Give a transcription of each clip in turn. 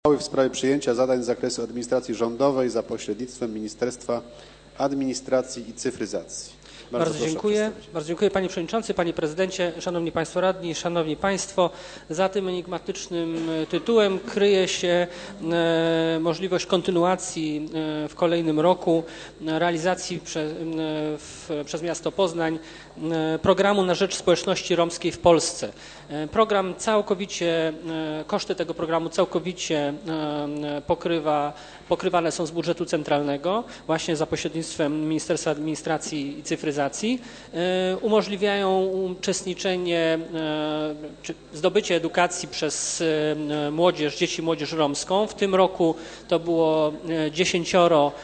W sprawie przyjęcia zadań z zakresu administracji rządowej za pośrednictwem Ministerstwa Administracji i Cyfryzacji. Bardzo dziękuję. Bardzo dziękuję Panie Przewodniczący, Panie Prezydencie, Szanowni Państwo Radni, Szanowni Państwo. Za tym enigmatycznym tytułem kryje się możliwość kontynuacji w kolejnym roku realizacji przez miasto Poznań programu na rzecz społeczności romskiej w Polsce. Program całkowicie, koszty tego programu całkowicie pokrywane są z budżetu centralnego, właśnie za pośrednictwem Ministerstwa Administracji i Cyfryzacji. Umożliwiają uczestniczenie czy zdobycie edukacji przez młodzież, dzieci i młodzież romską. W tym roku to było 10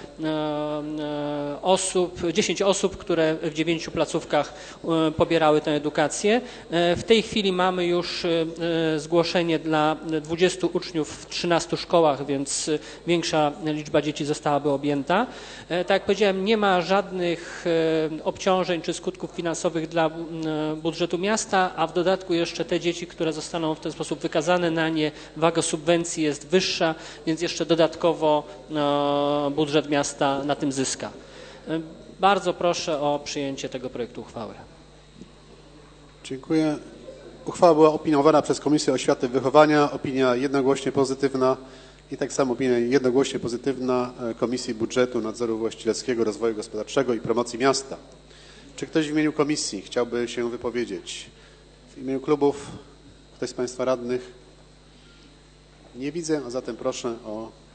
osób, które w 9 placówkach pobierały tę edukację. W tej chwili mamy już zgłoszenie dla 20 uczniów w 13 szkołach, więc większa liczba dzieci zostałaby objęta. Tak jak powiedziałem, nie ma żadnych obciążeń czy skutków finansowych dla budżetu miasta, a w dodatku jeszcze te dzieci, które zostaną w ten sposób wykazane na nie, waga subwencji jest wyższa, więc jeszcze dodatkowo budżet miasta na tym zyska. Bardzo proszę o przyjęcie tego projektu uchwały. Dziękuję. Uchwała była opiniowana przez Komisję Oświaty i Wychowania. Opinia jednogłośnie pozytywna i tak samo opinia jednogłośnie pozytywna Komisji Budżetu, Nadzoru Właścicielskiego, Rozwoju Gospodarczego i Promocji Miasta. Czy ktoś w imieniu komisji chciałby się wypowiedzieć? W imieniu klubów? Ktoś z Państwa radnych? Nie widzę, a zatem proszę o